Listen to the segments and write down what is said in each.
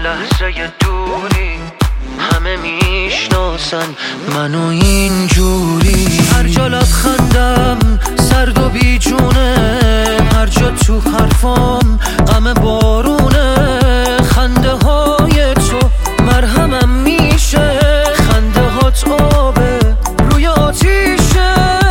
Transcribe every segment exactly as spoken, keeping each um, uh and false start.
لحظه دوری همه میشناسن منو اینجوری. هر جا لبخندم سرد و بیجونه، هر جا تو حرفام غم بارونه. خنده های تو مرهمم میشه، خنده هات آبه روی آتیشه.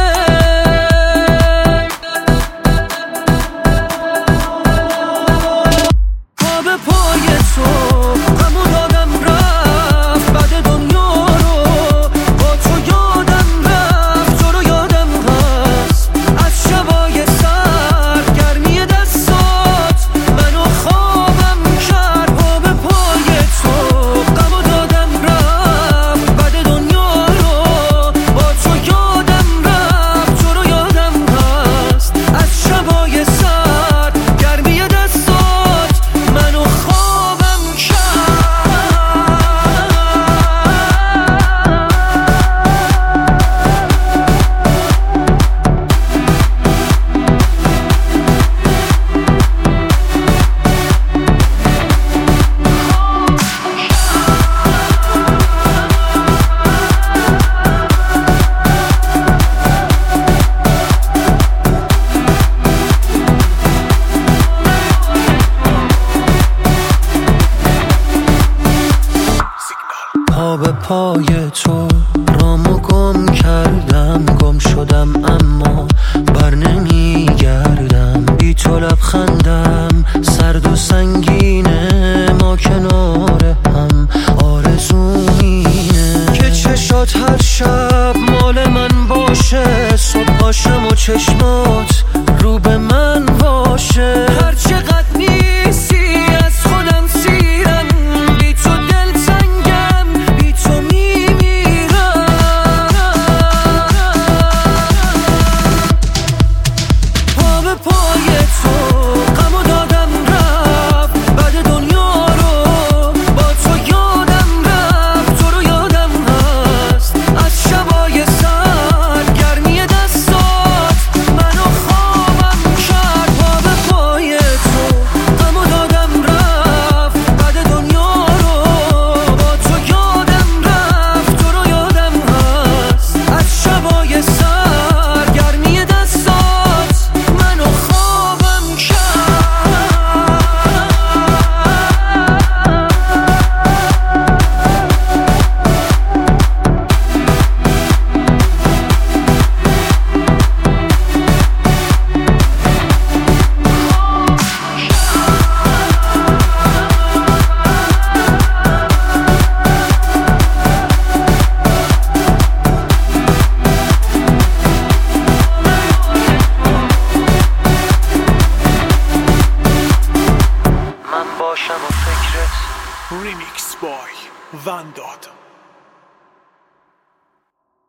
پا به پای تو غمو دادم رفت، بعد دنیا رو با تو یادم رفت. تو رو یادم هست از شبای سر، گرمی دستات منو خوابم کرد. پا به پای تو غمو دادم رفت، بعد دنیا رو با تو یادم رفت. تو رو یادم هست از شبای سر، گرمی دستات منو خوابم کرد. پا به پای تو رامو گم کردم، گم شدم اما